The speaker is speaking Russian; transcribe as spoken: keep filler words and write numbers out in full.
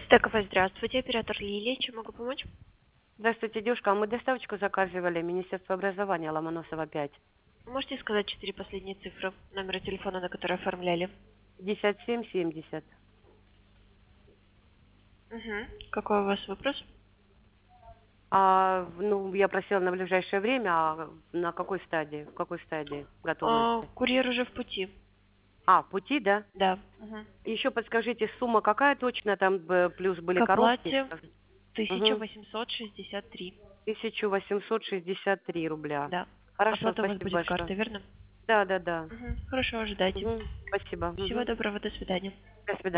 Стековая, здравствуйте, оператор Лилия, чем могу помочь? Здравствуйте, девушка. Мы доставочку заказывали, Министерство образования, Ломоносова пять. Можете сказать четыре последние цифры номера телефона, на который оформляли? пятьдесят семь семьдесят. Угу. Какой у вас вопрос? А, ну, я просила на ближайшее время, а на какой стадии? В какой стадии А, готовности? курьер уже в пути. А, в пути, да? Да. Угу. Еще подскажите, сумма какая точно там, б- плюс были К коробки? оплате тысяча Угу. восемьсот шестьдесят три. тысяча восемьсот шестьдесят три рубля. Да. Хорошо, Оплата у вас спасибо будет большое. картой, верно? Да, да, да. Угу. Хорошо, ожидайте. Угу. Спасибо. Всего Угу. доброго, до свидания. До свидания.